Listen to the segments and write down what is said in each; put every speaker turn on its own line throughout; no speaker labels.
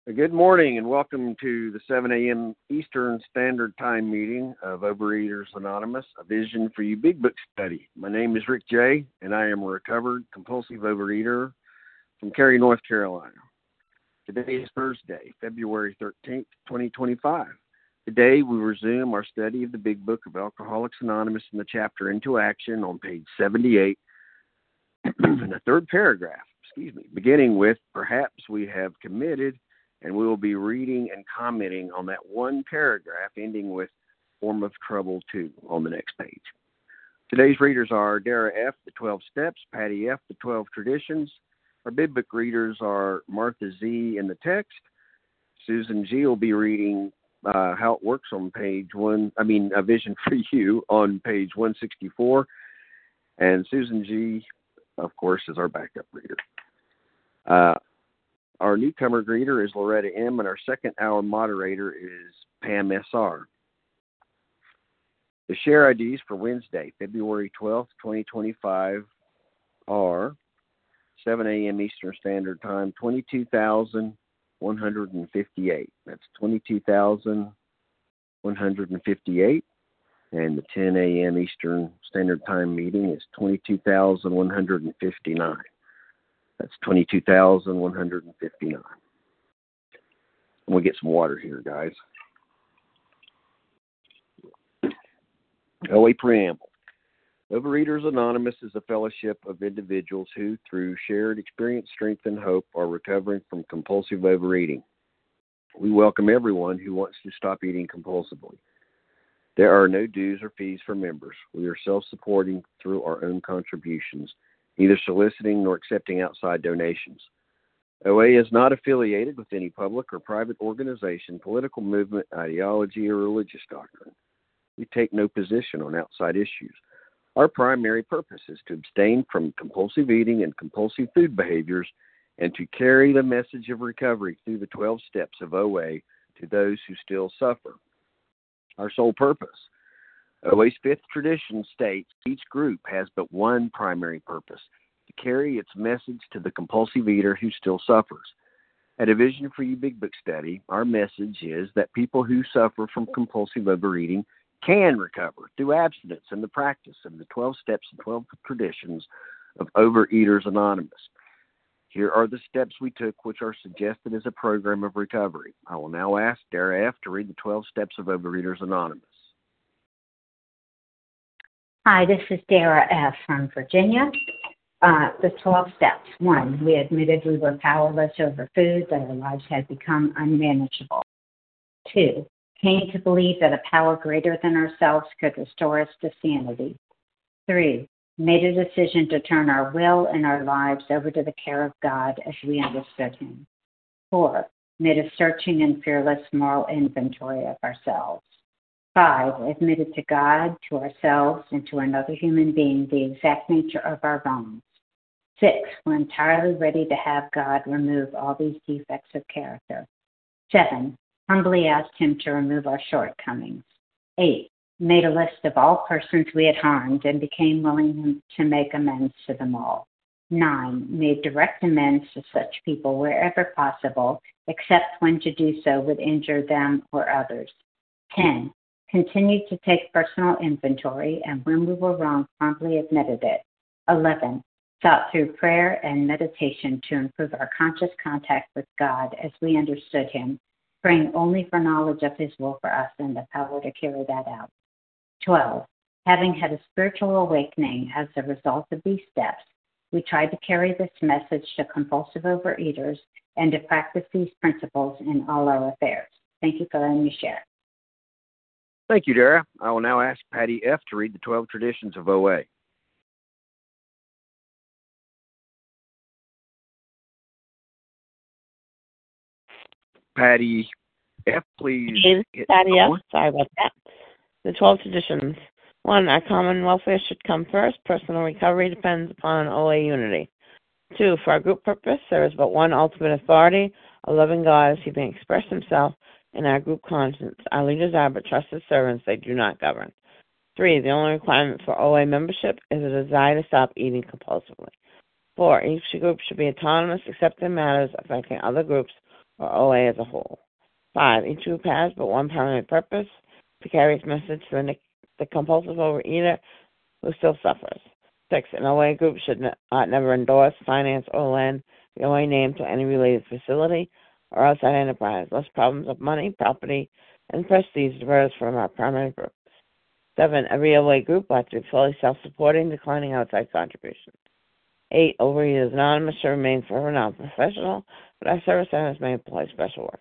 Good morning and welcome to the 7 a.m. Eastern Standard Time meeting of Overeaters Anonymous, a Vision for You Big Book study. My name is Rick J., and I am a recovered compulsive overeater from Cary, North Carolina. Today is Thursday, February 13th, 2025. Today we resume our study of the Big Book of Alcoholics Anonymous in the chapter Into Action on page 78 in the third paragraph, beginning with perhaps we have committed, and we will be reading and commenting on that one paragraph, ending with Form of Trouble 2 on the next page. Today's readers are Dara F., the 12 Steps, Patty F., the 12 Traditions. Our Big Book readers are Martha Z. in the text. Susan G. will be reading How It Works on page A Vision for You on page 164. And Susan G., of course, is our backup reader. Our newcomer greeter is Loretta M., and our second hour moderator is Pam S.R. The share IDs for Wednesday, February 12th, 2025 are 7 a.m. Eastern Standard Time, 22,158. That's 22,158. And the 10 a.m. Eastern Standard Time meeting is 22,159. That's 22,159. We'll get some water here, guys. OA Preamble. Overeaters Anonymous is a fellowship of individuals who, through shared experience, strength, and hope, are recovering from compulsive overeating. We welcome everyone who wants to stop eating compulsively. There are no dues or fees for members. We are self-supporting through our own contributions, neither soliciting nor accepting outside donations. OA is not affiliated with any public or private organization, political movement, ideology, or religious doctrine. We take no position on outside issues. Our primary purpose is to abstain from compulsive eating and compulsive food behaviors and to carry the message of recovery through the 12 steps of OA to those who still suffer. Our sole purpose. OA's fifth tradition states each group has but one primary purpose: to carry its message to the compulsive eater who still suffers. At A Vision for You Big Book study, our message is that people who suffer from compulsive overeating can recover through abstinence and the practice of the 12 steps and 12 traditions of Overeaters Anonymous. Here are the steps we took, which are suggested as a program of recovery. I will now ask Dara F. to read the 12 steps of Overeaters Anonymous.
Hi, this is Dara F. from Virginia. The 12 steps. 1, we admitted we were powerless over food, that our lives had become unmanageable. 2, came to believe that a power greater than ourselves could restore us to sanity. 3, made a decision to turn our will and our lives over to the care of God as we understood Him. 4, made a searching and fearless moral inventory of ourselves. 5, admitted to God, to ourselves, and to another human being the exact nature of our wrongs. 6, we're entirely ready to have God remove all these defects of character. 7, humbly asked Him to remove our shortcomings. 8, made a list of all persons we had harmed and became willing to make amends to them all. 9, made direct amends to such people wherever possible, except when to do so would injure them or others. 10, continued to take personal inventory, and when we were wrong, promptly admitted it. 11, sought through prayer and meditation to improve our conscious contact with God as we understood Him, praying only for knowledge of His will for us and the power to carry that out. 12, having had a spiritual awakening as a result of these steps, we tried to carry this message to compulsive overeaters and to practice these principles in all our affairs. Thank you for letting me share.
Thank you, Dara. I will now ask Patty F. to read the 12 traditions of OA. Patty F., please.
Patty F., sorry about that. The 12 traditions. 1, our common welfare should come first. Personal recovery depends upon OA unity. 2, for our group purpose, there is but one ultimate authority, a loving God as He may express Himself in our group conscience. Our leaders are but trusted servants, they do not govern. 3, the only requirement for OA membership is a desire to stop eating compulsively. 4, each group should be autonomous except in matters affecting other groups or OA as a whole. 5. Each group has but one primary purpose: to carry its message to the compulsive overeater who still suffers. 6. An OA group should never endorse, finance, or lend the OA name to any related facility or outside enterprise, lest problems of money, property, and prestige divert us from our primary purpose. 7. Every OA group ought to be fully self-supporting, declining outside contributions. 8. Overeaters Anonymous should remain forever non-professional, but our service centers may employ special workers.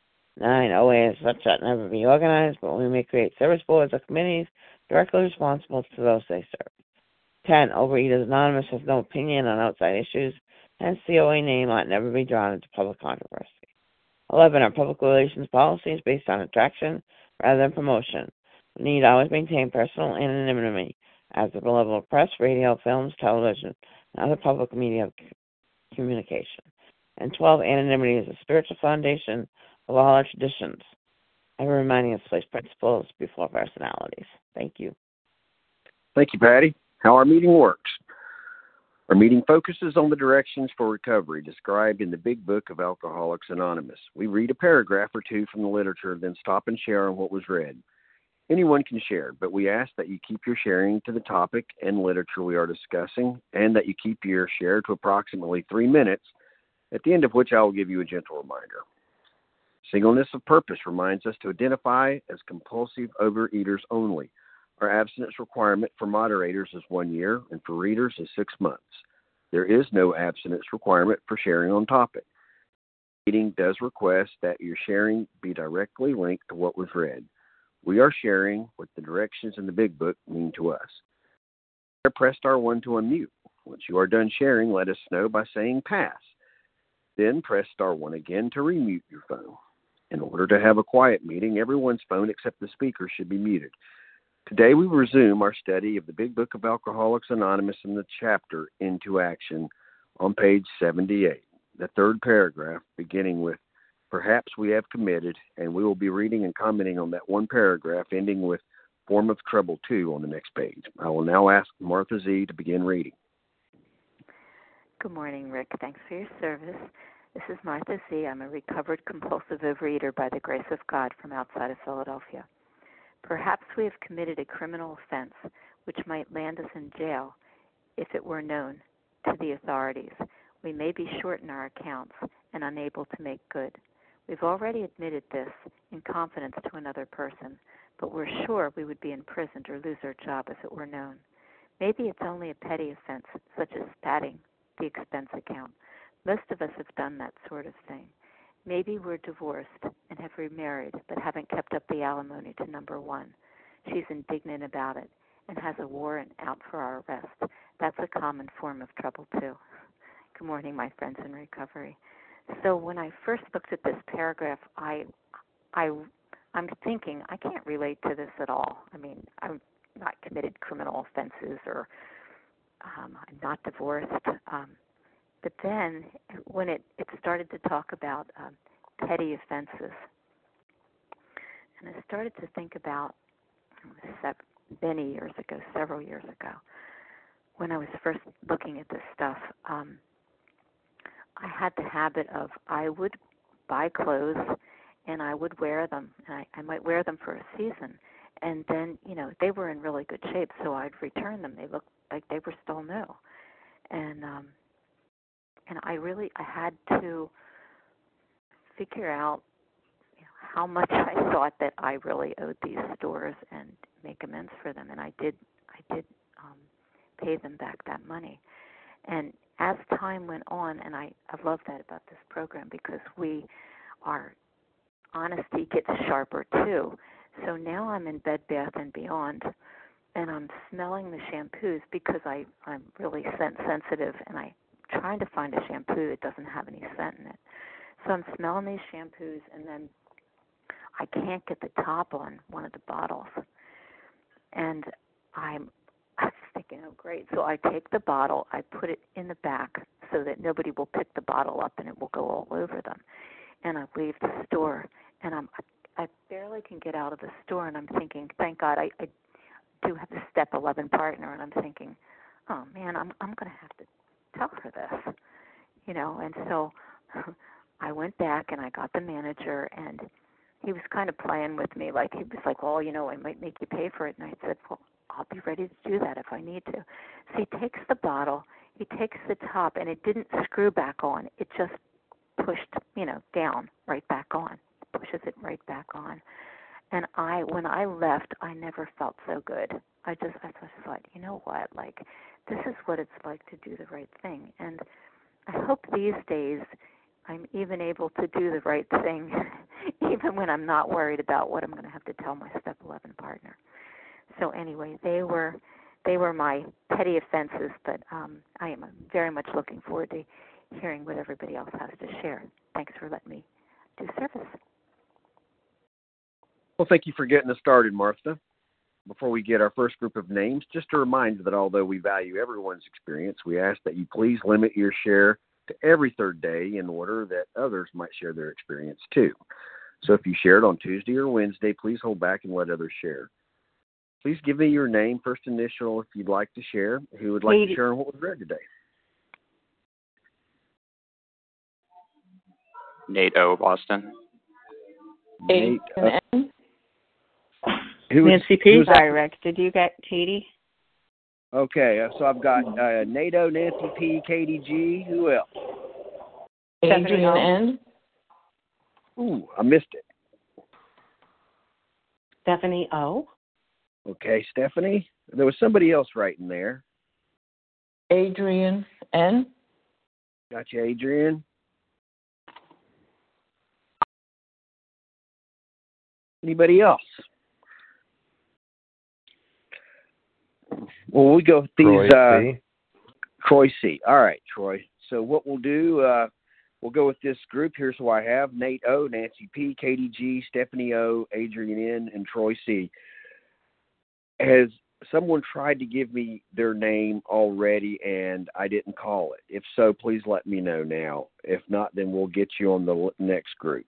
9. OA as such should never be organized, but we may create service boards or committees directly responsible to those they serve. 10. Overeaters Anonymous has no opinion on outside issues, hence the OA name ought never be drawn into public controversy. 11. Our public relations policy is based on attraction rather than promotion. We need always maintain personal anonymity as at the level of press, radio, films, television, and other public media communication. And 12. Anonymity is a spiritual foundation of all our traditions, ever reminding us to place principles before personalities. Thank you.
Thank you, Patty. How our meeting works. Our meeting focuses on the directions for recovery described in the Big Book of Alcoholics Anonymous. We read a paragraph or two from the literature, then stop and share on what was read. Anyone can share, but we ask that you keep your sharing to the topic and literature we are discussing, and that you keep your share to approximately 3 minutes, at the end of which I will give you a gentle reminder. Singleness of purpose reminds us to identify as compulsive overeaters only. Our abstinence requirement for moderators is 1 year, and for readers is 6 months. There is no abstinence requirement for sharing on topic. The meeting does request that your sharing be directly linked to what was read. We are sharing what the directions in the Big Book mean to us. Press star 1 to unmute. Once you are done sharing, let us know by saying pass. Then press star 1 again to remute your phone. In order to have a quiet meeting, everyone's phone except the speaker should be muted. Today we resume our study of the Big Book of Alcoholics Anonymous in the chapter Into Action on page 78, the third paragraph beginning with perhaps we have committed, and we will be reading and commenting on that one paragraph ending with form of trouble 2 on the next page. I will now ask Martha Z. to begin reading.
Good morning, Rick. Thanks for your service. This is Martha Z. I'm a recovered compulsive overeater by the grace of God from outside of Philadelphia. Perhaps we have committed a criminal offense which might land us in jail if it were known to the authorities. We may be short in our accounts and unable to make good. We've already admitted this in confidence to another person, but we're sure we would be imprisoned or lose our job if it were known. Maybe it's only a petty offense, such as padding the expense account. Most of us have done that sort of thing. Maybe we're divorced and have remarried, but haven't kept up the alimony to number 1. She's indignant about it and has a warrant out for our arrest. That's a common form of trouble, too. Good morning, my friends in recovery. So when I first looked at this paragraph, I'm thinking, I can't relate to this at all. I mean, I'm not committed criminal offenses, or I'm not divorced. But then when it started to talk about petty offenses, and I started to think about many years ago, several years ago, when I was first looking at this stuff, I had the habit of I would buy clothes and I would wear them. And I might wear them for a season, and then, they were in really good shape, so I'd return them. They looked like they were still new. And I had to figure out how much I thought that I really owed these stores and make amends for them. And I did pay them back that money. And as time went on, and I love that about this program, because our honesty gets sharper too. So now I'm in Bed Bath & Beyond, and I'm smelling the shampoos because I'm really scent sensitive, and I'm trying to find a shampoo that doesn't have any scent in it. So I'm smelling these shampoos, and then I can't get the top on one of the bottles. And I was thinking, oh, great. So I take the bottle, I put it in the back so that nobody will pick the bottle up and it will go all over them. And I leave the store, and I barely can get out of the store, and I'm thinking, thank God I do have a Step 11 partner, and I'm thinking, oh, man, I'm going to have to tell her this, And so I went back and I got the manager, and he was kind of playing with me. Like, he was like, well, I might make you pay for it. And I said, well, I'll be ready to do that if I need to. So he takes the bottle, he takes the top, and it didn't screw back on. It just pushed, down, right back on. Pushes it right back on. And when I left, I never felt so good. I just thought, you know what, like, this is what it's like to do the right thing. And I hope these days I'm even able to do the right thing, even when I'm not worried about what I'm going to have to tell my Step 11 partner. So anyway, they were my petty offenses, but I am very much looking forward to hearing what everybody else has to share. Thanks for letting me do service.
Well, thank you for getting us started, Martha. Before we get our first group of names, just a reminder that although we value everyone's experience, we ask that you please limit your share to every third day in order that others might share their experience too. So if you shared on Tuesday or Wednesday, please hold back and let others share. Please give me your name, first initial, if you'd like to share. Who would like to share on what was read today?
Nate O, Boston.
Nate,
Nancy P. Sorry, Rex. Did you get Katie?
Okay, so I've got NATO, Nancy P, Katie G. Who else?
Adrian N.
Ooh, I missed it.
Stephanie O.
Okay, Stephanie. There was somebody else right in there.
Adrian N.
Gotcha, Adrian. Anybody else? Well, we go with these. Troy C. All right, Troy. So what we'll do, we'll go with this group. Here's who I have: Nate O, Nancy P, Katie G, Stephanie O, Adrian N, and Troy C. Has someone tried to give me their name already and I didn't call it? If so, please let me know now. If not, then we'll get you on the next group.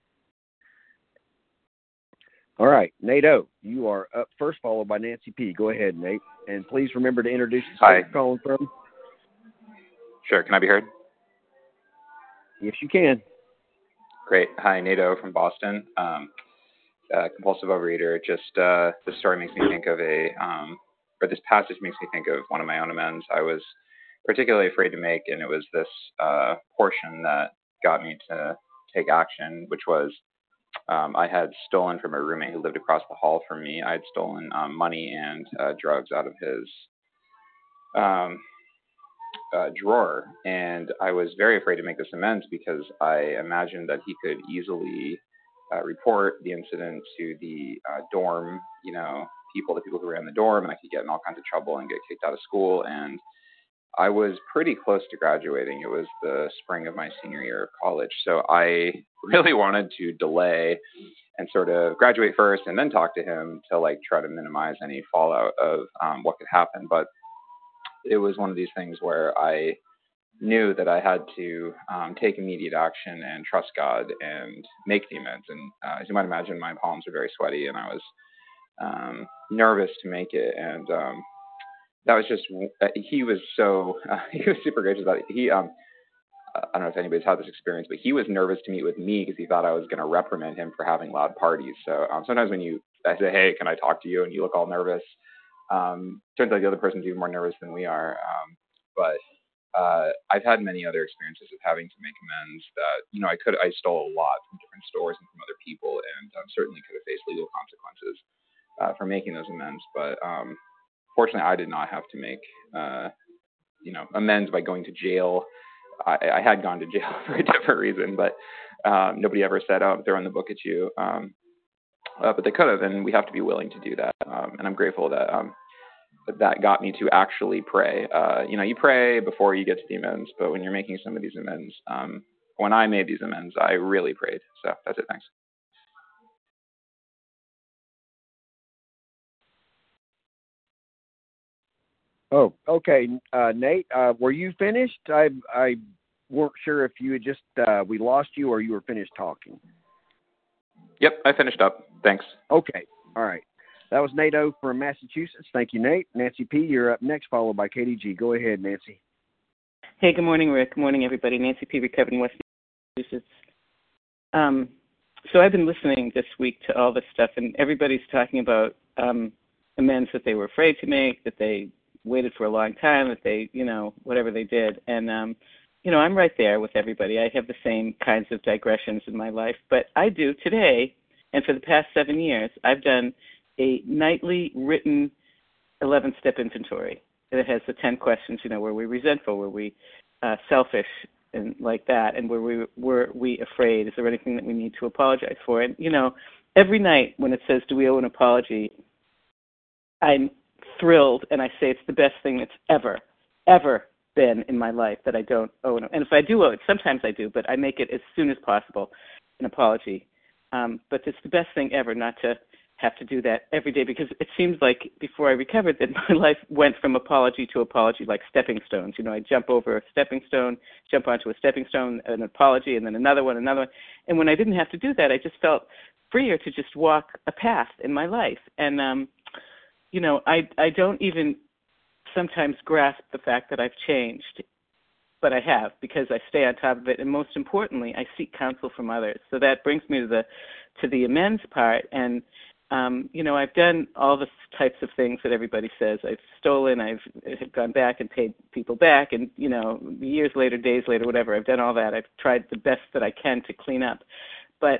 All right, Nate O, you are up first, followed by Nancy P. Go ahead, Nate. And please remember to introduce yourself. Where you're calling from.
Sure, can I be heard?
Yes, you can.
Great. Hi, Nate O from Boston. Compulsive overeater. Just this story makes me think of or this passage makes me think of one of my own amends I was particularly afraid to make, and it was this portion that got me to take action, which was I had stolen from a roommate who lived across the hall from me. I had stolen money and drugs out of his drawer, and I was very afraid to make this amends because I imagined that he could easily report the incident to the dorm, the people who were in the dorm, and I could get in all kinds of trouble and get kicked out of school. And I was pretty close to graduating. It was the spring of my senior year of college. So I really wanted to delay and sort of graduate first and then talk to him to try to minimize any fallout of what could happen. But it was one of these things where I knew that I had to take immediate action and trust God and make the amends. And as you might imagine, my palms were very sweaty and I was nervous to make it. And that was just, he was super gracious about it. He, I don't know if anybody's had this experience, but he was nervous to meet with me because he thought I was going to reprimand him for having loud parties. So sometimes when I say, hey, can I talk to you? And you look all nervous, turns out the other person's even more nervous than we are. But I've had many other experiences of having to make amends that, I stole a lot from different stores and from other people, and certainly could have faced legal consequences for making those amends. But fortunately, I did not have to make, amends by going to jail. I had gone to jail for a different reason, but nobody ever said, oh, I'm throwing the book at you. But they could have, and we have to be willing to do that. And I'm grateful that that got me to actually pray. You pray before you get to the amends, but when you're making some of these amends, when I made these amends, I really prayed. So that's it. Thanks.
Oh, okay. Nate, were you finished? I weren't sure if you had just, we lost you or you were finished talking.
Yep, I finished up. Thanks.
Okay. All right. That was Nate O from Massachusetts. Thank you, Nate. Nancy P., you're up next, followed by Katie G. Go ahead, Nancy.
Hey, good morning, Rick. Good morning, everybody. Nancy P., recovered in West Massachusetts. So I've been listening this week to all this stuff, and everybody's talking about amends that they were afraid to make, that they waited for a long time, that they, whatever they did. And, I'm right there with everybody. I have the same kinds of digressions in my life. But I do today, and for the past 7 years, I've done a nightly written 11-step inventory. And it has the 10 questions, were we resentful, were we selfish, and like that, and were we afraid? Is there anything that we need to apologize for? And, every night when it says, do we owe an apology, I'm thrilled, and I say it's the best thing that's ever been in my life that I don't owe. And if I do owe it, sometimes I do, but I make it as soon as possible, an apology. But it's the best thing ever not to have to do that every day, because it seems like before I recovered that my life went from apology to apology like stepping stones. I jump over a stepping stone, jump onto a stepping stone, an apology, and then another one. And when I didn't have to do that, I just felt freer to just walk a path in my life. And, I don't even sometimes grasp the fact that I've changed, but I have, because I stay on top of it. And most importantly, I seek counsel from others. So that brings me to the amends part. And, I've done all the types of things that everybody says. I've stolen, I've gone back and paid people back, and, years later, days later, whatever, I've done all that. I've tried the best that I can to clean up. But,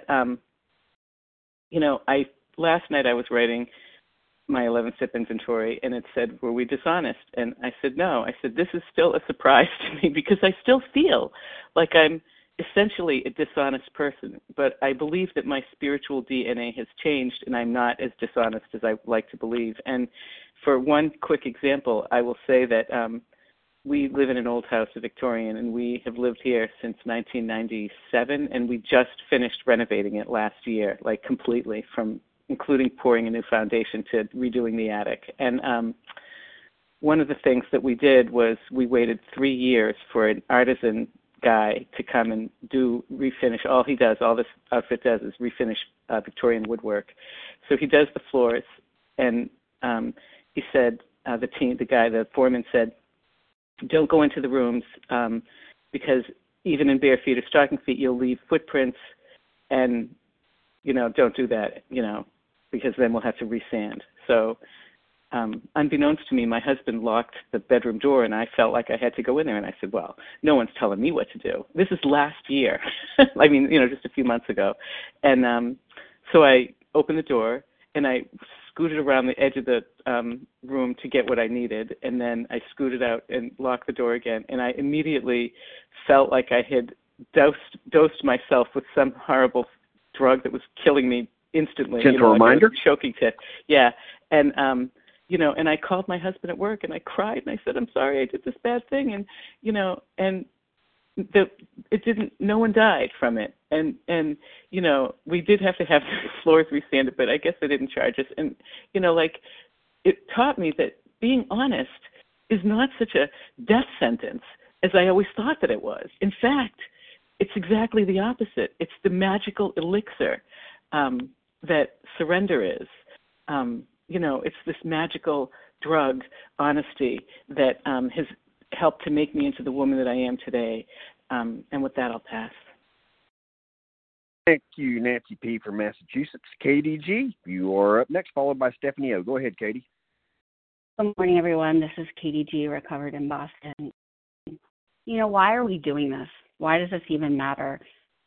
last night I was writing my 11-step inventory, and it said, were we dishonest? And I said, no. I said, this is still a surprise to me, because I still feel like I'm essentially a dishonest person, but I believe that my spiritual DNA has changed, and I'm not as dishonest as I like to believe. And for one quick example, I will say that we live in an old house, a Victorian, and we have lived here since 1997, and we just finished renovating it last year, like completely, from including pouring a new foundation to redoing the attic. And one of the things that we did was we waited 3 years for an artisan guy to come and refinish. All this outfit does is refinish Victorian woodwork. So he does the floors, and he said, the foreman said, don't go into the rooms because even in bare feet or stocking feet, you'll leave footprints, and, don't do that, because then we'll have to resand. So unbeknownst to me, my husband locked the bedroom door, and I felt like I had to go in there. And I said, well, no one's telling me what to do. This is last year. I mean, just a few months ago. And so I opened the door, and I scooted around the edge of the room to get what I needed. And then I scooted out and locked the door again. And I immediately felt like I had dosed myself with some horrible drug that was killing me instantly.
Gentle reminder?
Like choking to, yeah. And, and I called my husband at work, and I cried, and I said, I'm sorry, I did this bad thing. And, no one died from it. And, we did have to have the floors resanded, but I guess they didn't charge us. And, it taught me that being honest is not such a death sentence as I always thought that it was. In fact, it's exactly the opposite. It's the magical elixir that surrender is. It's this magical drug, honesty, that has helped to make me into the woman that I am today. And with that, I'll pass.
Thank you, Nancy P. from Massachusetts. Katie G., you are up next, followed by Stephanie O. Go ahead, Katie.
Good morning, everyone. This is Katie G., recovered in Boston. Why are we doing this? Why does this even matter?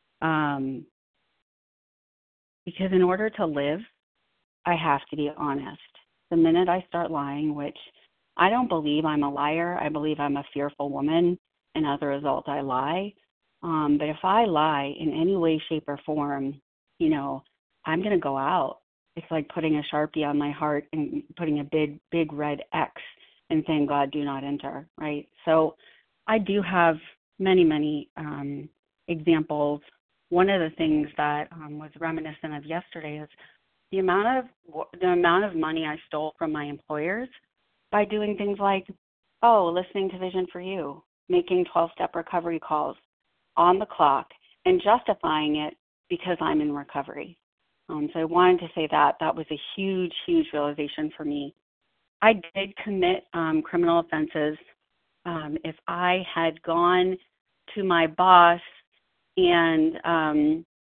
Because in order to live, I have to be honest. The minute I start lying, which I don't believe I'm a liar, I believe I'm a fearful woman, and as a result, I lie. But if I lie in any way, shape, or form, I'm going to go out. It's like putting a Sharpie on my heart and putting a big red X and saying, God, do not enter, right? So I do have many examples. One of the things that was reminiscent of yesterday is the amount of money I stole from my employers by doing things like, listening to Vision for You, making 12-step recovery calls on the clock, and justifying it because I'm in recovery. So I wanted to say that was a huge realization for me. I did commit criminal offenses. If I had gone to my boss and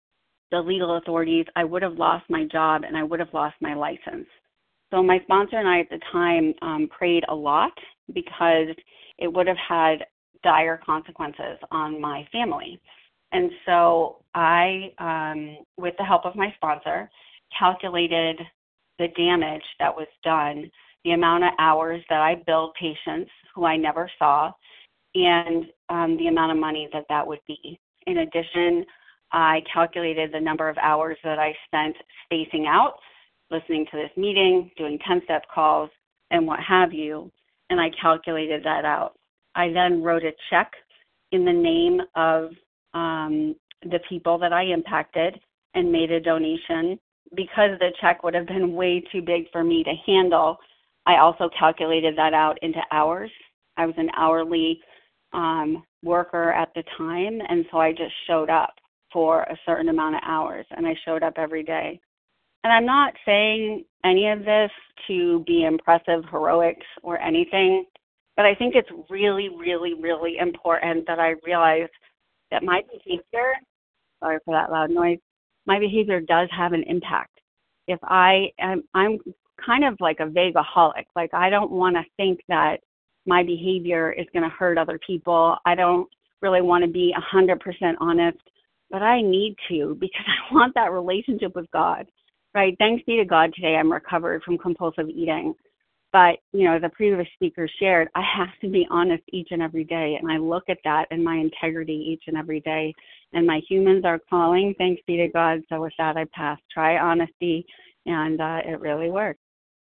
the legal authorities, I would have lost my job and I would have lost my license. So my sponsor and I at the time prayed a lot because it would have had dire consequences on my family. And so I, with the help of my sponsor, calculated the damage that was done, the amount of hours that I billed patients who I never saw, and the amount of money that that would be. In addition, I calculated the number of hours that I spent spacing out, listening to this meeting, doing 10-step calls, and what have you, and I calculated that out. I then wrote a check in the name of the people that I impacted and made a donation. Because the check would have been way too big for me to handle, I also calculated that out into hours. I was an hourly worker at the time, and so I just showed up for a certain amount of hours, and I showed up every day. And I'm not saying any of this to be impressive, heroics, or anything, but I think it's really, really, really important that I realize that my behavior, sorry for that loud noise, my behavior does have an impact. If I'm kind of like a vagueaholic, like I don't want to think that my behavior is going to hurt other people. I don't really want to be 100% honest, but I need to because I want that relationship with God, right? Thanks be to God today I'm recovered from compulsive eating. But, you know, the previous speaker shared, I have to be honest each and every day. And I look at that and my integrity each and every day. And my humans are calling, thanks be to God. So with that, I pass. Try honesty, and it really works.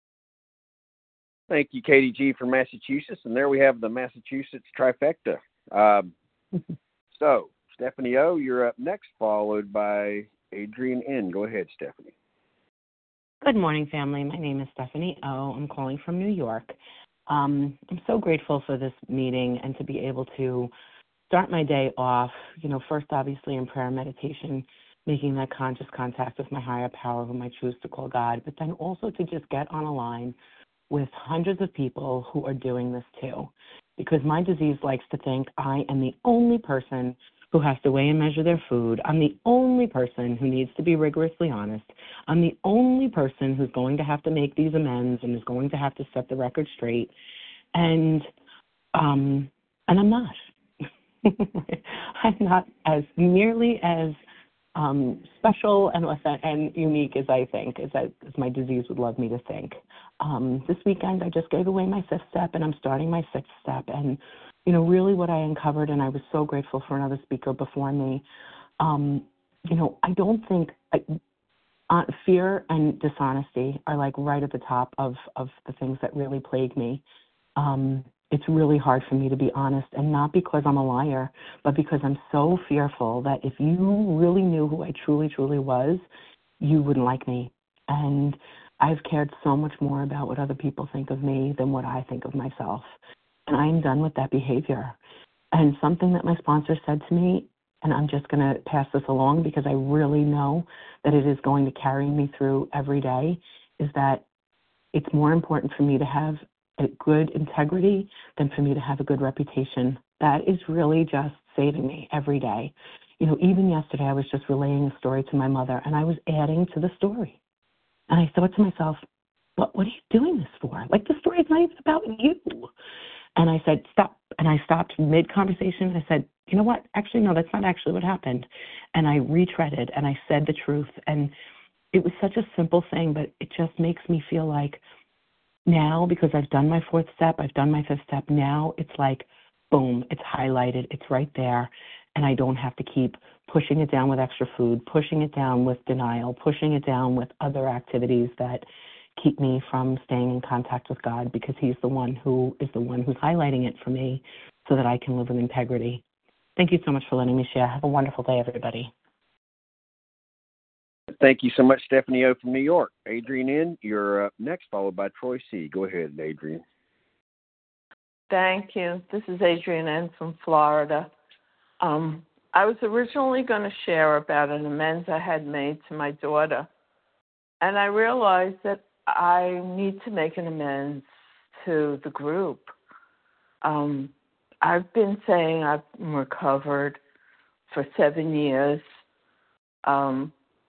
Thank you, Katie G. from Massachusetts. And there we have the Massachusetts trifecta. So, Stephanie O., you're up next, followed by Adrienne N. Go ahead, Stephanie.
Good morning, family. My name is Stephanie O. I'm calling from New York. I'm so grateful for this meeting and to be able to start my day off, first obviously in prayer and meditation, making that conscious contact with my higher power, whom I choose to call God, but then also to just get on a line with hundreds of people who are doing this too. Because my disease likes to think I am the only person who has to weigh and measure their food. I'm the only person who needs to be rigorously honest. I'm the only person who's going to have to make these amends and is going to have to set the record straight. And I'm not. I'm not as nearly as special and unique as I think, as my disease would love me to think. This weekend I just gave away my 5th step, and I'm starting my 6th step. And really what I uncovered, and I was so grateful for another speaker before me, I don't think fear and dishonesty are like right at the top of the things that really plague me. It's really hard for me to be honest, and not because I'm a liar, but because I'm so fearful that if you really knew who I truly, truly was, you wouldn't like me. And I've cared so much more about what other people think of me than what I think of myself. And I'm done with that behavior. And something that my sponsor said to me, and I'm just going to pass this along because I really know that it is going to carry me through every day, is that it's more important for me to have a good integrity than for me to have a good reputation. That is really just saving me every day. Even yesterday I was just relaying a story to my mother, and I was adding to the story. And I thought to myself, what are you doing this for? Like, the story is not even about you. And I said, stop. And I stopped mid-conversation. I said, you know what? Actually, no, that's not actually what happened. And I retreaded and I said the truth. And it was such a simple thing, but it just makes me feel like now, because I've done my 4th step, I've done my 5th step, now it's like, boom, it's highlighted, it's right there. And I don't have to keep pushing it down with extra food, pushing it down with denial, pushing it down with other activities that keep me from staying in contact with God, because he's the one who's highlighting it for me so that I can live with integrity. Thank you so much for letting me share. Have a wonderful day, everybody.
Thank you so much, Stephanie O. from New York. Adrienne N., you're up next, followed by Troy C. Go ahead, Adrienne.
Thank you. This is Adrienne N. from Florida. I was originally going to share about an amends I had made to my daughter, and I realized that I need to make an amends to the group. I've been saying I've recovered for 7 years.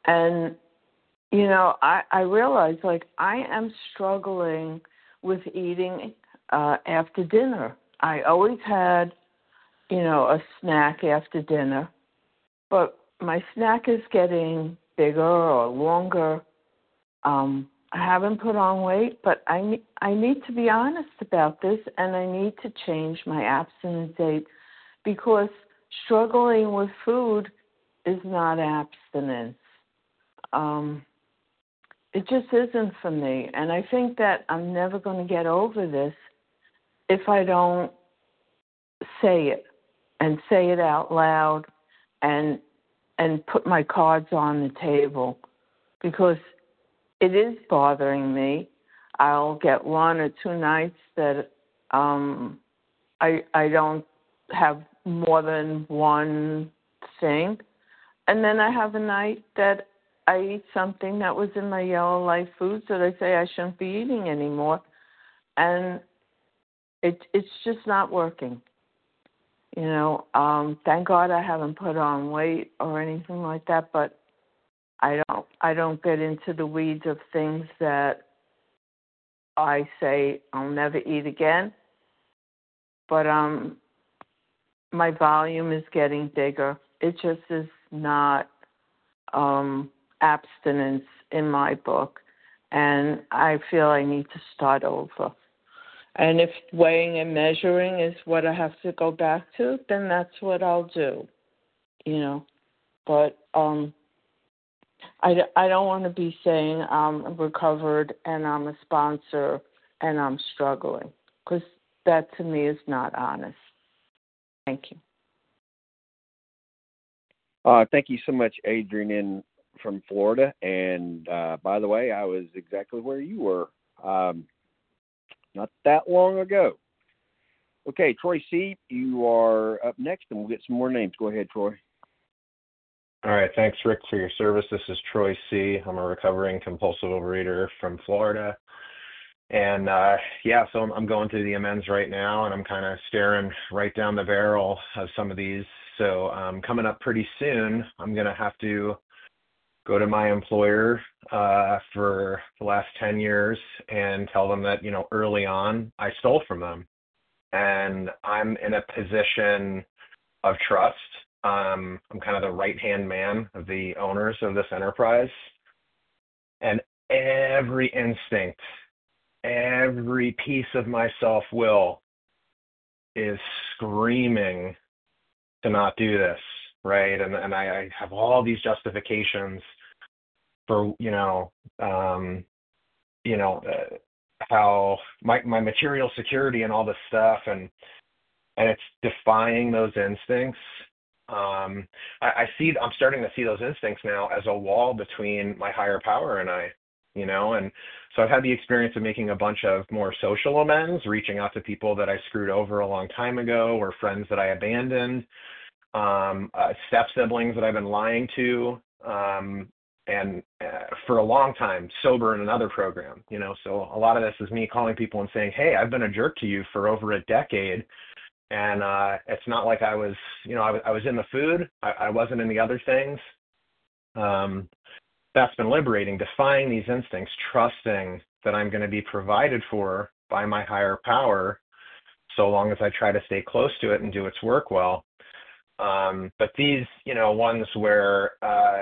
And, I realized, like, I am struggling with eating after dinner. I always had, a snack after dinner, but my snack is getting bigger or longer. I haven't put on weight, but I need to be honest about this, and I need to change my abstinence date, because struggling with food is not abstinence. It just isn't for me, and I think that I'm never going to get over this if I don't say it and say it out loud and put my cards on the table, because it is bothering me. I'll get 1 or 2 nights that I don't have more than one thing, and then I have a night that I eat something that was in my Yellow Life foods that I say I shouldn't be eating anymore, and it's just not working. Thank God I haven't put on weight or anything like that, but I don't get into the weeds of things that I say I'll never eat again. But my volume is getting bigger. It just is not abstinence in my book, and I feel I need to start over. And if weighing and measuring is what I have to go back to, then that's what I'll do, But I don't want to be saying I'm recovered and I'm a sponsor and I'm struggling, because that to me is not honest. Thank you.
Thank you so much, Adrienne from Florida. And by the way, I was exactly where you were not that long ago. Okay, Troy C., you are up next, and we'll get some more names. Go ahead, Troy.
All right, thanks, Rick, for your service. This is Troy C. I'm a recovering compulsive overeater from Florida. And, so I'm going through the amends right now, and I'm kind of staring right down the barrel of some of these. So coming up pretty soon, I'm going to have to go to my employer for the last 10 years and tell them that, early on I stole from them. And I'm in a position of trust. I'm kind of the right-hand man of the owners of this enterprise. And every instinct, every piece of my self-will is screaming to not do this, right? And I have all these justifications for, how my material security and all this stuff, and it's defying those instincts. I'm starting to see those instincts now as a wall between my higher power and I, and so I've had the experience of making a bunch of more social amends, reaching out to people that I screwed over a long time ago, or friends that I abandoned, step siblings that I've been lying to, and for a long time, sober in another program, so a lot of this is me calling people and saying, hey, I've been a jerk to you for over a decade. And it's not like I was, I was in the food. I wasn't in the other things. That's been liberating, defying these instincts, trusting that I'm going to be provided for by my higher power, so long as I try to stay close to it and do its work well. But these, ones where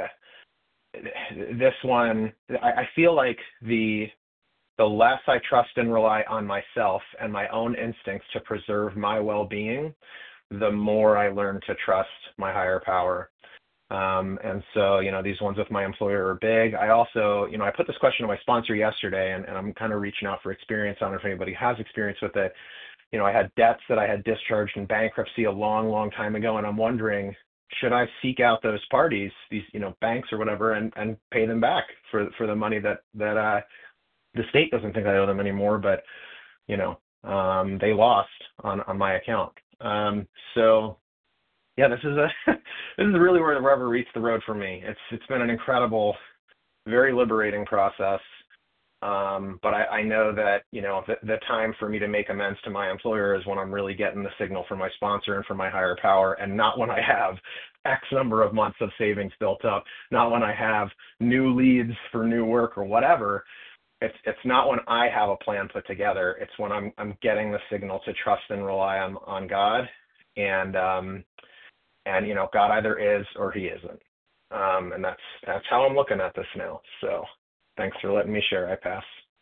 this one, I feel like the less I trust and rely on myself and my own instincts to preserve my well-being, the more I learn to trust my higher power. And so, these ones with my employer are big. I also, I put this question to my sponsor yesterday, and I'm kind of reaching out for experience on it if anybody has experience with it. I had debts that I had discharged in bankruptcy a long, long time ago, and I'm wondering, should I seek out those parties, these, banks or whatever, and pay them back for the money that the state doesn't think I owe them anymore, but, they lost on my account. So yeah, this is really where the rubber meets the road for me. It's been an incredible, very liberating process. But I know that, the time for me to make amends to my employer is when I'm really getting the signal from my sponsor and from my higher power, and not when I have X number of months of savings built up, not when I have new leads for new work or whatever. It's not when I have a plan put together. It's when I'm getting the signal to trust and rely on God, and God either is or He isn't, and that's how I'm looking at this now. So thanks for letting me share. I pass.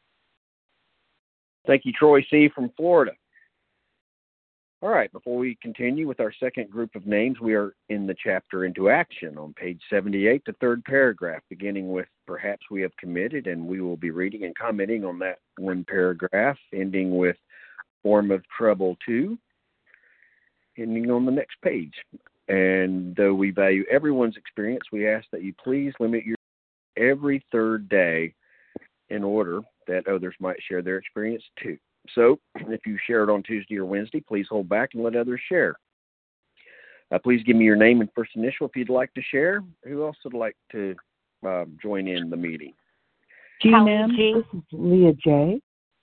Thank you, Troy C. from Florida. All right, before we continue with our second group of names, we are in the chapter Into Action on page 78, the third paragraph, beginning with perhaps we have committed, and we will be reading and commenting on that one paragraph, ending with form of trouble 2, ending on the next page. And though we value everyone's experience, we ask that you please limit your every third day in order that others might share their experience too. So if you share it on Tuesday or Wednesday, please hold back and let others share. Please give me your name and first initial if you'd like to share. Who else would like to join in the meeting?
G-Ma'am, this is Leah J.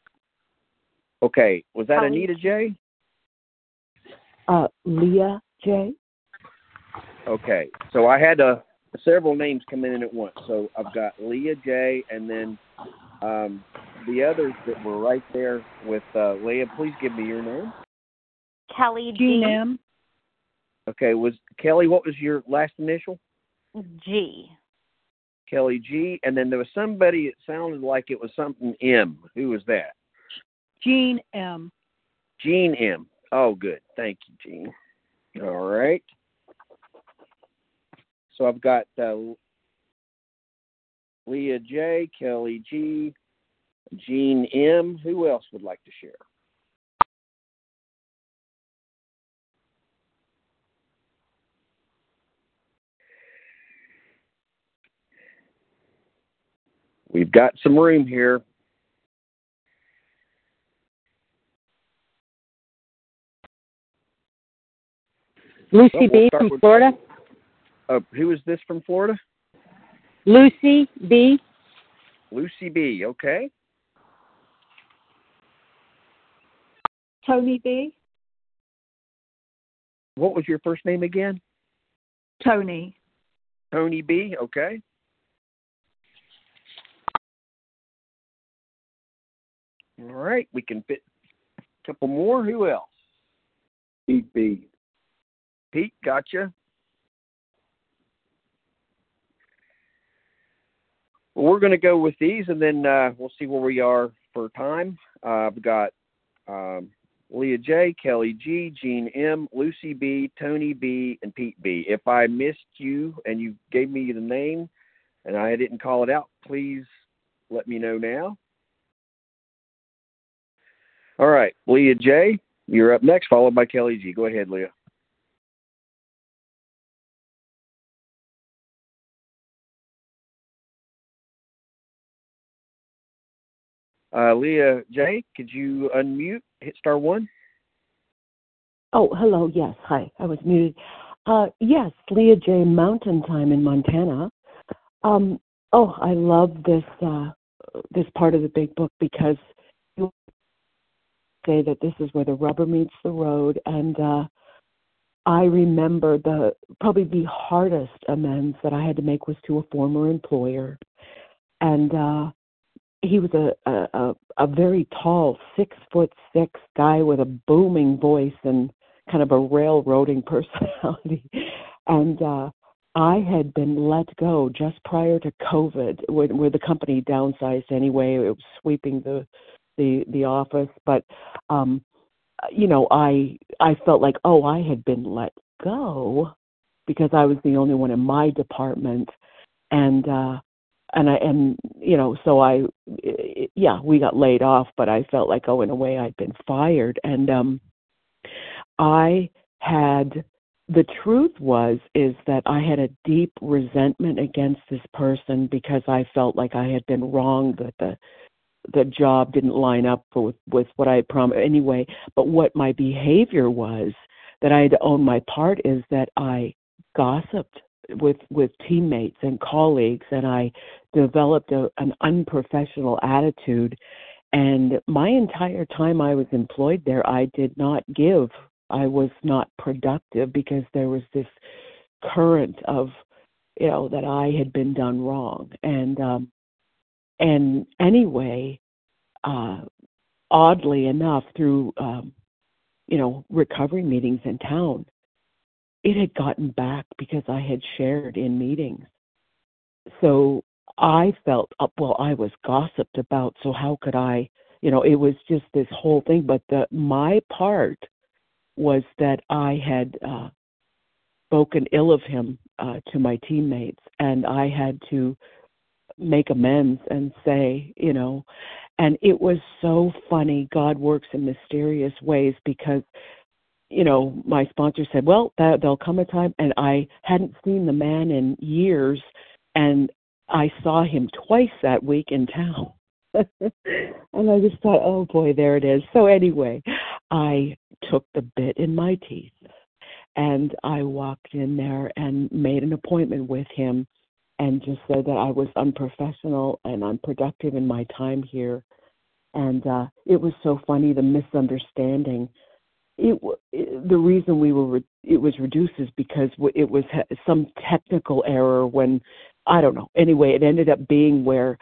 Okay, was that Anita J?
Leah J.
Okay, so I had several names come in at once. So I've got Leah J, and then the others that were right there with Leah. Please give me your name.
Kelly G.
Ma'am.
Okay, was Kelly, what was your last initial?
G.
Kelly G, and then there was somebody, it sounded like it was something M. Who was that?
Jean M.
Jean M. Oh, good. Thank you, Jean. All right. So I've got Leah J, Kelly G, Jean M. Who else would like to share? We've got some room here.
Lucy B. from Florida.
Who is this from Florida?
Lucy B.
Lucy B. Okay.
Tony B.
What was your first name again?
Tony.
Tony B. Okay. All right. We can fit a couple more. Who else?
Pete B.
Pete, gotcha. Well, we're going to go with these, and then we'll see where we are for time. I've got Leah J, Kelly G, Jean M, Lucy B, Tony B, and Pete B. If I missed you and you gave me the name and I didn't call it out, please let me know now. All right, Leah J, you're up next, followed by Kelly G. Go ahead, Leah. Leah J, could you unmute, hit star 1?
Oh, hello. Yes. Hi. I was muted. Yes, Leah J, Mountain Time in Montana. I love this part of the big book because you say that this is where the rubber meets the road, and I remember probably the hardest amends that I had to make was to a former employer, and he was a very tall, 6'6" guy with a booming voice and kind of a railroading personality. And I had been let go just prior to COVID, where the company downsized anyway. It was sweeping the office, but I felt like, I had been let go because I was the only one in my department, we got laid off, but I felt like, in a way I'd been fired. And the truth is that I had a deep resentment against this person because I felt like I had been wrong, that the job didn't line up with what I had promised anyway. But what my behavior was, that I had to own my part, is that I gossiped with teammates and colleagues, and I developed an unprofessional attitude. And my entire time I was employed there, I did not give. I was not productive because there was this current of, that I had been done wrong. And anyway, oddly enough, through recovery meetings in town, it had gotten back because I had shared in meetings. So I felt, I was gossiped about, so how could I, it was just this whole thing. But my part was that I had spoken ill of him to my teammates, and I had to make amends and say, and it was so funny. God works in mysterious ways because, my sponsor said, well, there'll come a time, and I hadn't seen the man in years, and I saw him twice that week in town. And I just thought, oh boy, there it is. So anyway, I took the bit in my teeth, and I walked in there and made an appointment with him and just said that I was unprofessional and unproductive in my time here. And it was so funny, the misunderstanding. The reason it was reduced is because it was some technical error when, I don't know. Anyway, it ended up being where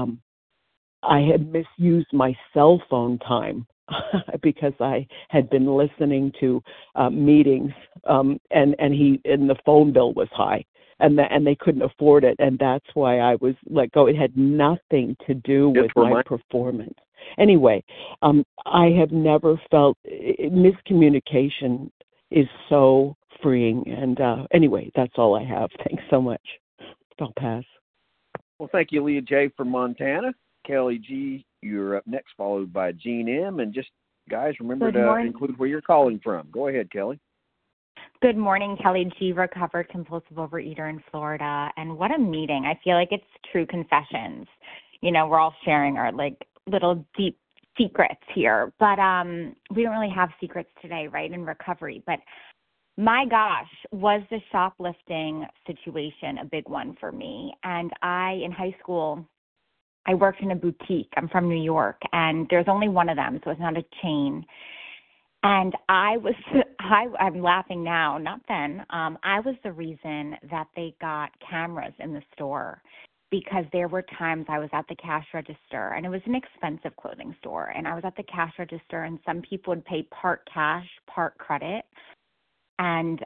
I had misused my cell phone time because I had been listening to meetings, and the phone bill was high, and they couldn't afford it, and that's why I was let go. It had nothing to do with my performance. Anyway, I have never felt miscommunication is so freeing. And anyway, that's all I have. Thanks so much. I'll pass.
Well, thank you, Leah J. from Montana. Kelly G., you're up next, followed by Jean M. And just, guys, remember to include where you're calling from. Go ahead, Kelly.
Good morning, Kelly G., recovered compulsive overeater in Florida. And what a meeting. I feel like it's true confessions. We're all sharing our, little deep secrets here. But we don't really have secrets today, right, in recovery. But my gosh, was the shoplifting situation a big one for me. And in high school, I worked in a boutique. I'm from New York, and there's only one of them, so it's not a chain. And I'm laughing now, not then. I was the reason that they got cameras in the store because there were times I was at the cash register, and it was an expensive clothing store, and I was at the cash register, and some people would pay part cash, part credit. And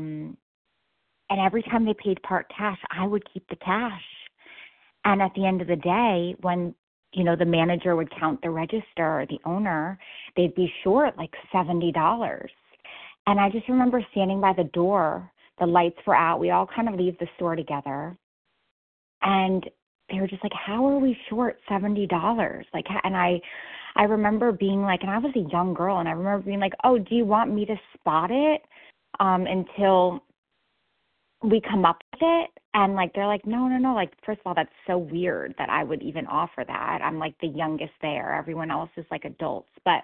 every time they paid part cash, I would keep the cash. And at the end of the day, when, the manager would count the register, or the owner, they'd be short like $70. And I just remember standing by the door, the lights were out, we all kind of leave the store together. And they were just like, how are we short $70? And I remember being like, and I was a young girl, and I remember being like, oh, do you want me to spot it until we come up with it? And they're like, no. First of all, that's so weird that I would even offer that. I'm the youngest there. Everyone else is adults. But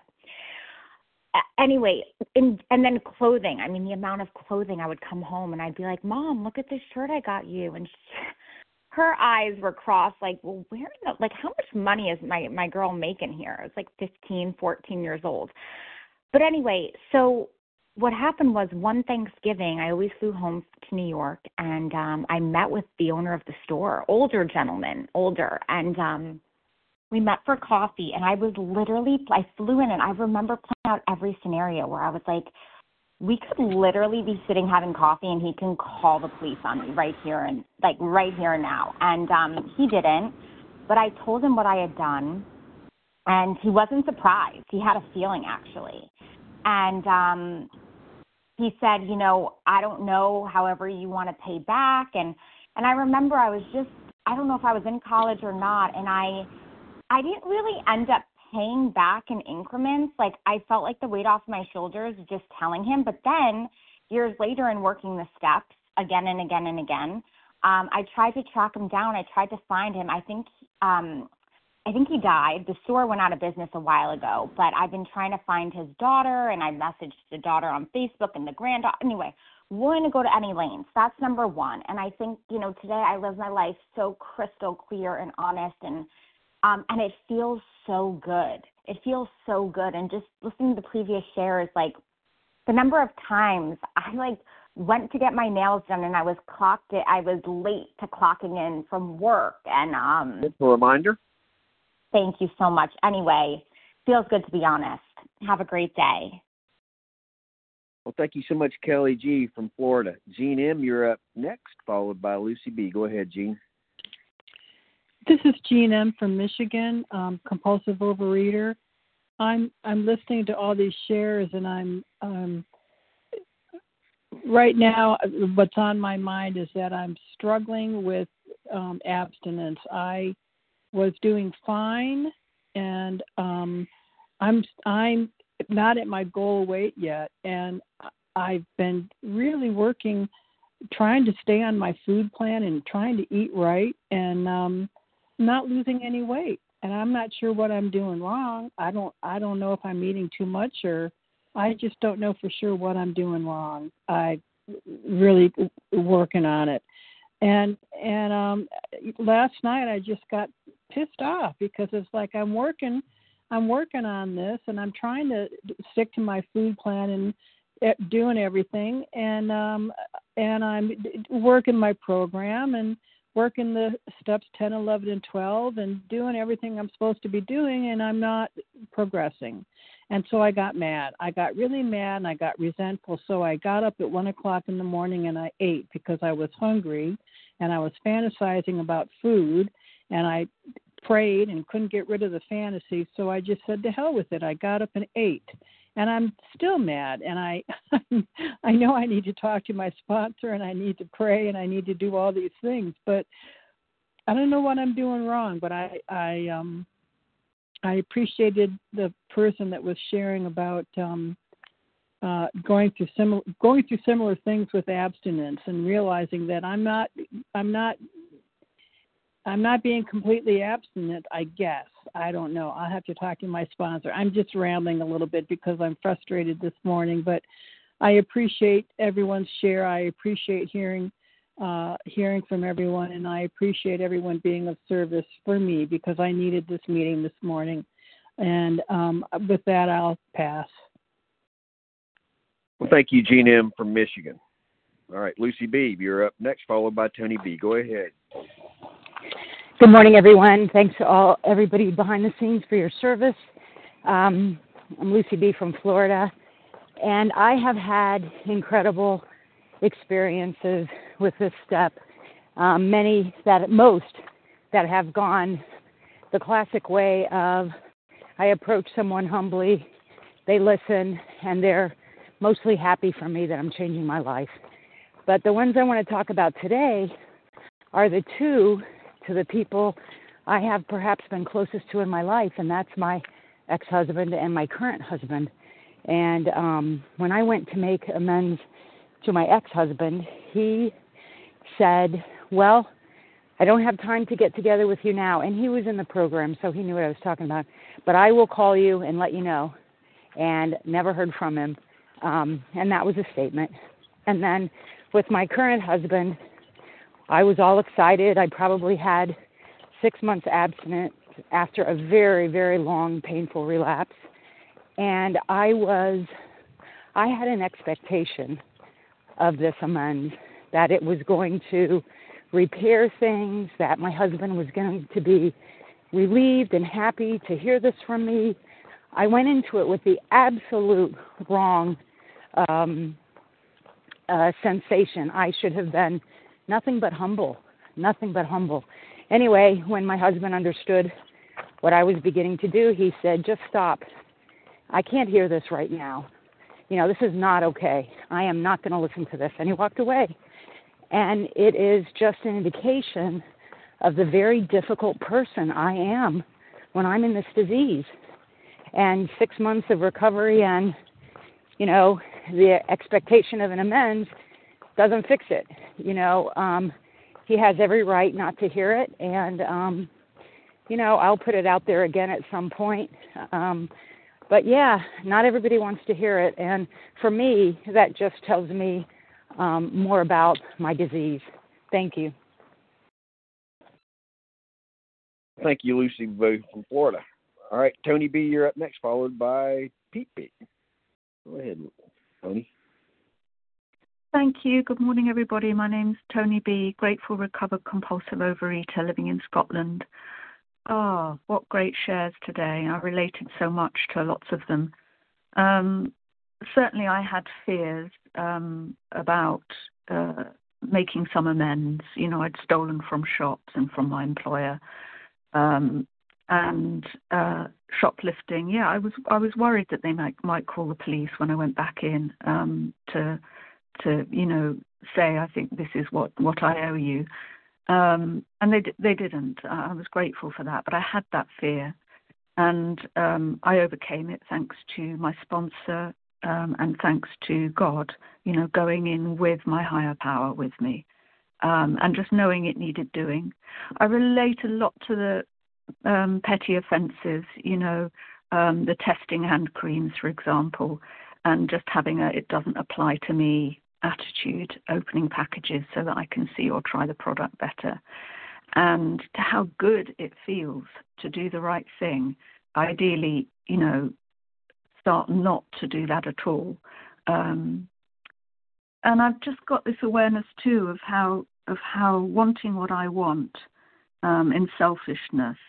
anyway, and then clothing. I mean, the amount of clothing, I would come home and I'd be like, Mom, look at this shirt I got you. And her eyes were crossed well, where how much money is my girl making here? It's 15, 14 years old. But anyway, so what happened was one Thanksgiving, I always flew home to New York, and I met with the owner of the store, older gentleman, and we met for coffee, and I flew in, and I remember playing out every scenario where I was like, we could literally be sitting having coffee, and he can call the police on me right here and now. And he didn't, but I told him what I had done, and he wasn't surprised. He had a feeling, actually. And he said, I don't know, however you want to pay back. And I remember I don't know if I was in college or not, and I didn't really end up paying back in increments. I felt like the weight off my shoulders just telling him. But then years later, in working the steps again and again and again, I tried to track him down. I tried to find him. I think he died. The store went out of business a while ago, but I've been trying to find his daughter, and I messaged the daughter on Facebook and the granddaughter. Anyway, willing to go to any lengths. That's number one. And I think, today I live my life so crystal clear and honest, and it feels so good. It feels so good. And just listening to the previous shares, like the number of times I went to get my nails done and I was late to clocking in from work. And
just a reminder.
Thank you so much. Anyway, feels good to be honest. Have a great day.
Well, thank you so much, Kelly G. from Florida. Jean M., you're up next, followed by Lucy B. Go ahead, Jean.
This is Jean M. from Michigan, compulsive overeater. I'm listening to all these shares, and I'm right now. What's on my mind is that I'm struggling with abstinence. I was doing fine, and I'm not at my goal weight yet, and I've been really working, trying to stay on my food plan and trying to eat right, and not losing any weight. And I'm not sure what I'm doing wrong. I don't know if I'm eating too much, or I just don't know for sure what I'm doing wrong. I really working on it. And last night I just got pissed off because it's like I'm working on this, and I'm trying to stick to my food plan and doing everything, and I'm working my program and working the steps 10, 11, and 12 and doing everything I'm supposed to be doing, and I'm not progressing. And so I got mad. I got really mad, and I got resentful. So I got up at 1 o'clock in the morning and I ate because I was hungry, and I was fantasizing about food, and I prayed and couldn't get rid of the fantasy. So I just said, to hell with it. I got up and ate. And I'm still mad, and I know I need to talk to my sponsor, and I need to pray, and I need to do all these things, but I don't know what I'm doing wrong. But I appreciated the person that was sharing about going through similar things with abstinence, and realizing that I'm not being completely abstinent, I guess. I don't know. I'll have to talk to my sponsor. I'm just rambling a little bit because I'm frustrated this morning, but I appreciate everyone's share. I appreciate hearing from everyone, and I appreciate everyone being of service for me because I needed this meeting this morning. And with that, I'll pass.
Well, thank you, Jean M. from Michigan. All right, Lucy B., you're up next, followed by Tony B. Go ahead.
Good morning, everyone. Thanks to everybody behind the scenes for your service. I'm Lucy B. from Florida, and I have had incredible experiences with this step. Most that have gone the classic way of I approach someone humbly, they listen, and they're mostly happy for me that I'm changing my life. But the ones I want to talk about today are the two to the people I have perhaps been closest to in my life, and that's my ex-husband and my current husband. And when I went to make amends to my ex-husband, he said, well, I don't have time to get together with you now. And he was in the program, so he knew what I was talking about. But I will call you and let you know. And never heard from him. And that was a statement. And then with my current husband, I was all excited. I probably had 6 months abstinent after a very, very long, painful relapse. And I had an expectation of this amends, that it was going to repair things, that my husband was going to be relieved and happy to hear this from me. I went into it with the absolute wrong sensation. I should have been nothing but humble. Anyway, when my husband understood what I was beginning to do, he said, just stop. I can't hear this right now. This is not okay. I am not going to listen to this. And he walked away. And it is just an indication of the very difficult person I am when I'm in this disease. And 6 months of recovery and, the expectation of an amends doesn't fix it. He has every right not to hear it. And, I'll put it out there again at some point. But yeah, not everybody wants to hear it. And for me, that just tells me more about my disease. Thank you.
Thank you, Lucy Boo from Florida. All right, Tony B., you're up next, followed by Pete B. Go ahead, Tony.
Thank you. Good morning, everybody. My name's Tony B., grateful, recovered, compulsive overeater living in Scotland. Oh, what great shares today. I related so much to lots of them. Certainly I had fears about making some amends. You know, I'd stolen from shops and from my employer. And shoplifting. Yeah, I was worried that they might call the police when I went back in to say, I think this is what I owe you. And they didn't. I was grateful for that, but I had that fear, and I overcame it thanks to my sponsor and thanks to God. You know, going in with my higher power with me, and just knowing it needed doing. I relate a lot to the petty offences. You know, the testing hand creams, for example, and just having a "it doesn't apply to me" attitude, opening packages so that I can see or try the product better, and to how good it feels to do the right thing. Ideally, you know, start not to do that at all. And I've just got this awareness too of how wanting what I want in selfishness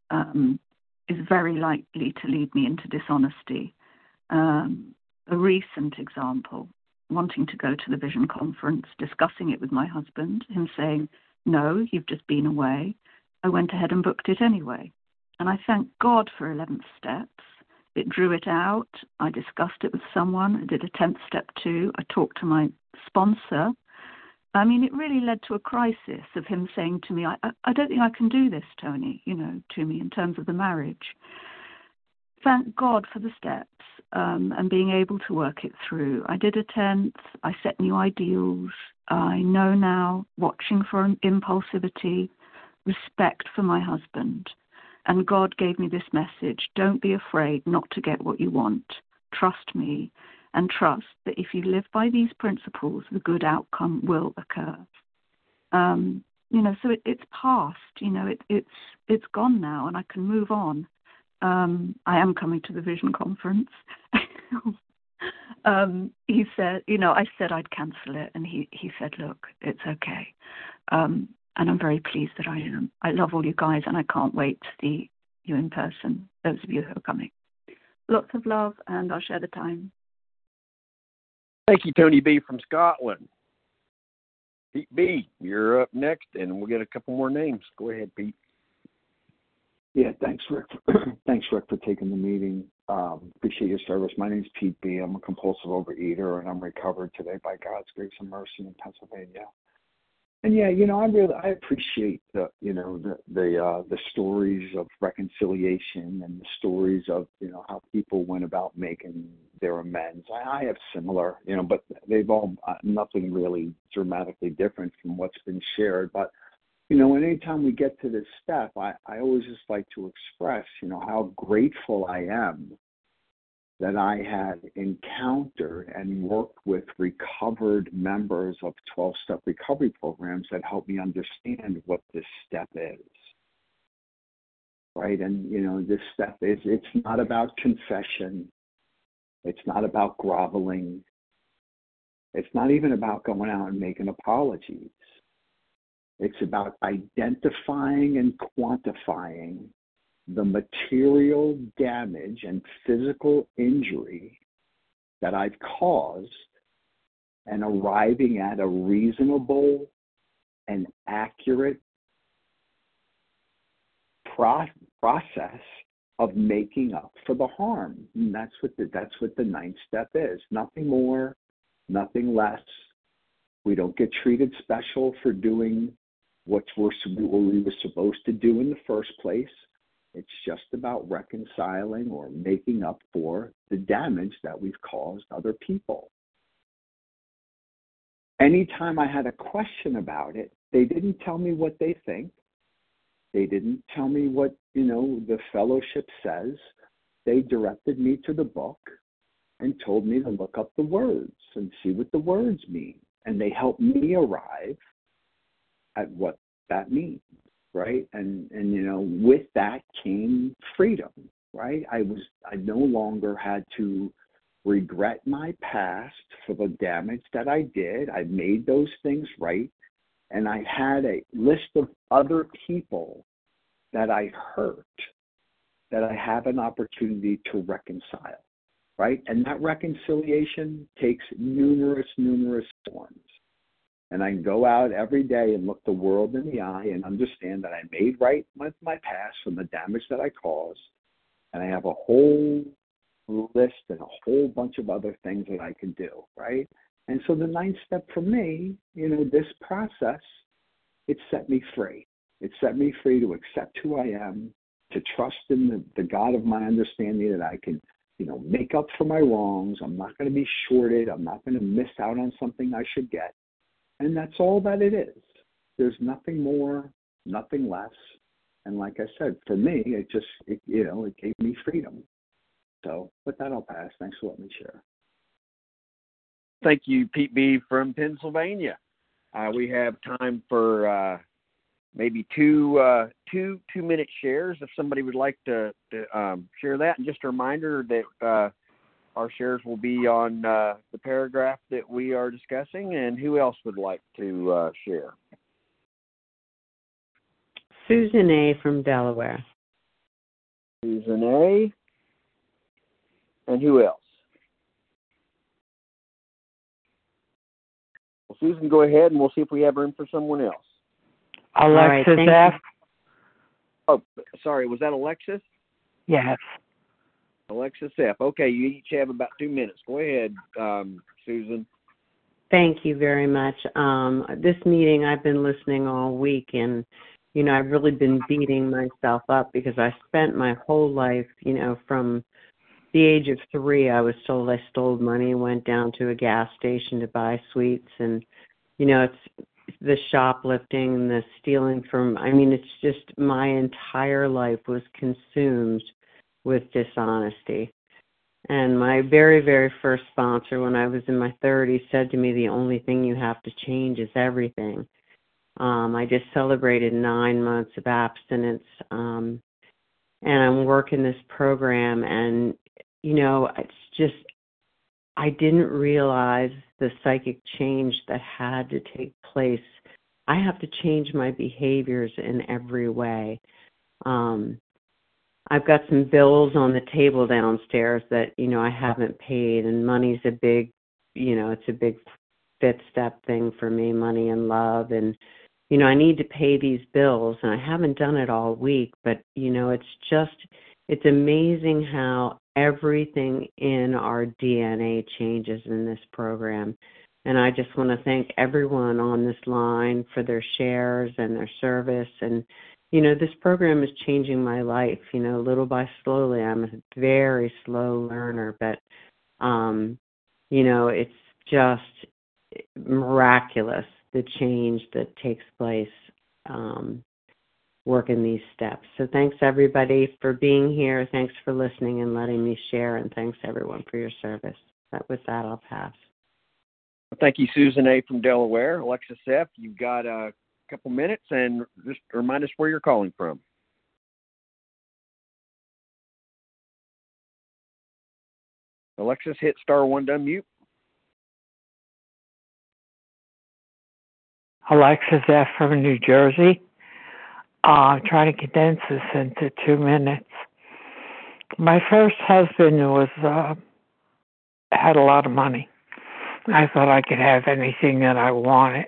is very likely to lead me into dishonesty. A recent example: wanting to go to the Vision Conference, discussing it with my husband, him saying, "No, you've just been away." I went ahead and booked it anyway. And I thank God for 11th steps. It drew it out. I discussed it with someone. I did a 10th step too. I talked to my sponsor. I mean, it really led to a crisis of him saying to me, I don't think I can do this, Tony, you know, to me in terms of the marriage. Thank God for the steps and being able to work it through. I did a 10th. I set new ideals. I know now, watching for impulsivity, respect for my husband. And God gave me this message: don't be afraid not to get what you want. Trust me, and trust that if you live by these principles, the good outcome will occur. You know, so it's past. You know, it's gone now, and I can move on. I am coming to the Vision Conference. He said, you know, I said I'd cancel it, and he said, look, it's okay. And I'm very pleased that I am. I love all you guys, and I can't wait to see you in person, those of you who are coming. Lots of love, and I'll share the time.
Thank you, Tony B. from Scotland. Pete B., you're up next, and we'll get a couple more names. Go ahead, Pete.
Yeah, thanks, Rick. Thanks, Rick, for taking the meeting. Appreciate your service. My name's Pete B. I'm a compulsive overeater, and I'm recovered today by God's grace and mercy in Pennsylvania. And yeah, you know, I appreciate the stories of reconciliation and the stories of, you know, how people went about making their amends. I have similar, you know, but they've all nothing really dramatically different from what's been shared. But you know, anytime we get to this step, I always just like to express, you know, how grateful I am that I had encountered and worked with recovered members of 12-step recovery programs that helped me understand what this step is, right? And, you know, this step is, it's not about confession. It's not about groveling. It's not even about going out and making apologies. It's about identifying and quantifying the material damage and physical injury that I've caused and arriving at a reasonable and accurate process of making up for the harm. And that's what the 9th step is. Nothing more, nothing less. We don't get treated special for doing what we were supposed to do in the first place. It's just about reconciling or making up for the damage that we've caused other people. Anytime I had a question about it, they didn't tell me what they think. They didn't tell me what, you know, the fellowship says. They directed me to the book and told me to look up the words and see what the words mean. and they help me arrive at what that means, right? And with that came freedom, right? I no longer had to regret my past for the damage that I did. I made those things right, and I had a list of other people that I hurt that I have an opportunity to reconcile, right? And that reconciliation takes numerous forms. And I can go out every day and look the world in the eye and understand that I made right with my past from the damage that I caused. And I have a whole list and a whole bunch of other things that I can do, right? And so the ninth step for me, this process, it set me free. It set me free to accept who I am, to trust in the God of my understanding that I can, make up for my wrongs. I'm not going to be shorted. I'm not going to miss out on something I should get. And that's all that it is. There's nothing more, nothing less. And like I said, for me, it gave me freedom. So with that, I'll pass. Thanks for letting me share.
Thank you, Pete B. from Pennsylvania. We have time for maybe two-minute shares if somebody would like to share that. And just a reminder that our shares will be on the paragraph that we are discussing. And who else would like to share?
Susan A. from Delaware.
Susan A. And who else? Well, Susan, go ahead, and we'll see if we have room for someone else.
Alexis F.
Oh, sorry, was that Alexis?
Yes.
Alexis F. Okay, you each have about 2 minutes. Go ahead, Susan.
Thank you very much. This meeting, I've been listening all week, and, I've really been beating myself up because I spent my whole life, from the age of 3, I was told I stole money and went down to a gas station to buy sweets. And, it's the shoplifting, the stealing it's just my entire life was consumed with dishonesty. And my very, very first sponsor when I was in my 30s said to me, the only thing you have to change is everything. I just celebrated 9 months of abstinence, and I'm working this program, and it's just, I didn't realize the psychic change that had to take place. I have to change my behaviors in every way. I've got some bills on the table downstairs that, I haven't paid, and money's a big, it's a big fifth step thing for me, money and love. And, I need to pay these bills, and I haven't done it all week, but, it's amazing how everything in our DNA changes in this program. And I just want to thank everyone on this line for their shares and their service. And, this program is changing my life, little by slowly. I'm a very slow learner, but, it's just miraculous, the change that takes place working these steps. So thanks, everybody, for being here. Thanks for listening and letting me share, and thanks, everyone, for your service. With that, I'll pass.
Thank you, Susan A. from Delaware. Alexis F., you've got a couple minutes, and just remind us where you're calling from. Alexis, hit *1 to unmute.
Alexis F. from New Jersey. Trying to condense this into 2 minutes. My first husband had a lot of money. I thought I could have anything that I wanted.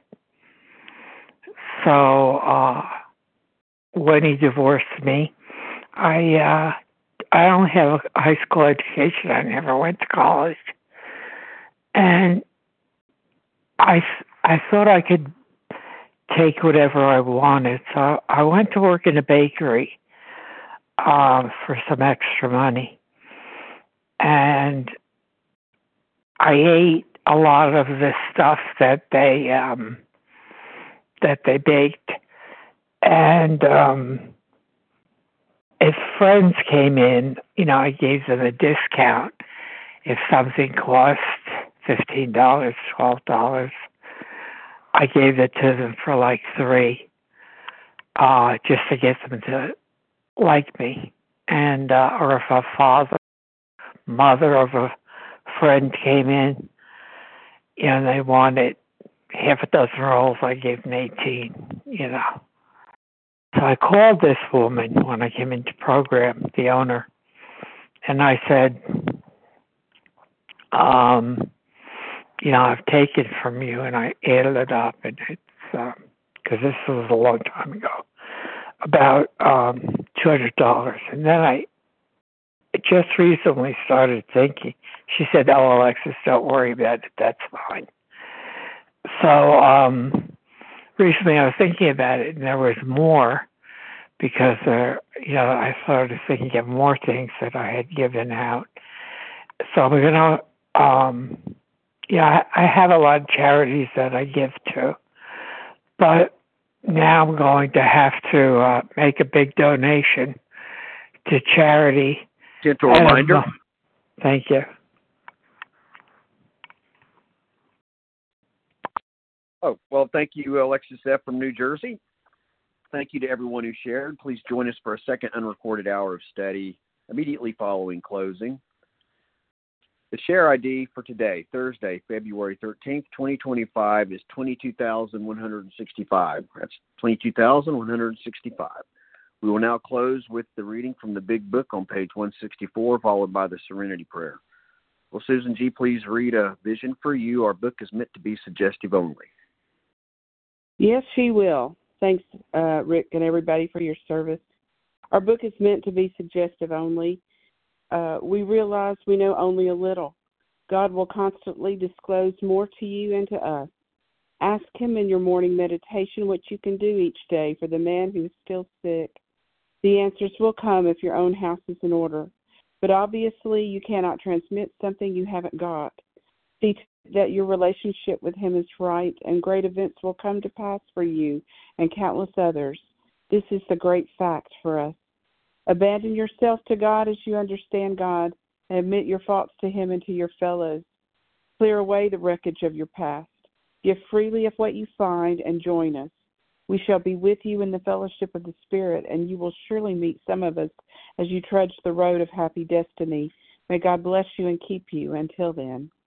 So when he divorced me, I only have a high school education. I never went to college, and I thought I could take whatever I wanted. So I went to work in a bakery for some extra money, and I ate a lot of the stuff that they baked. And if friends came in, I gave them a discount. If something cost $15, $12, I gave it to them for like 3, just to get them to like me. And, or if a father, mother of a friend came in, and they wanted half a dozen rolls, I gave them 18, So I called this woman when I came into program, the owner, and I said, I've taken from you, and I added it up, and it's, because this was a long time ago, about $200. And then I just recently started thinking, she said, "Oh, Alexis, don't worry about it, that's fine." So recently I was thinking about it, and there was more, because I started thinking of more things that I had given out. So I'm gonna, I have a lot of charities that I give to, but now I'm going to have to make a big donation to charity.
Gentle reminder.
Thank you.
Oh, well, thank you, Alexis F. from New Jersey. Thank you to everyone who shared. Please join us for a second unrecorded hour of study immediately following closing. The share ID for today, Thursday, February 13th, 2025, is 22,165. That's 22,165. We will now close with the reading from the Big Book on page 164, followed by the Serenity Prayer. Will Susan G. please read A Vision for You? Our book is meant to be suggestive only.
Yes, she will. Thanks, Rick, and everybody for your service. Our book is meant to be suggestive only. We realize we know only a little. God will constantly disclose more to you and to us. Ask Him in your morning meditation what you can do each day for the man who is still sick. The answers will come if your own house is in order. But obviously, you cannot transmit something you haven't got. See that your relationship with Him is right, and great events will come to pass for you and countless others. This is the great fact for us. Abandon yourself to God as you understand God, and admit your faults to Him and to your fellows. Clear away the wreckage of your past. Give freely of what you find, and join us. We shall be with you in the fellowship of the Spirit, and you will surely meet some of us as you trudge the road of happy destiny. May God bless you and keep you until then.